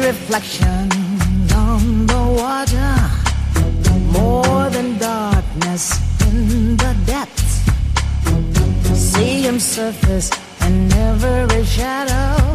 reflections on the water, more than darkness in the depths. See him surface in every shadow.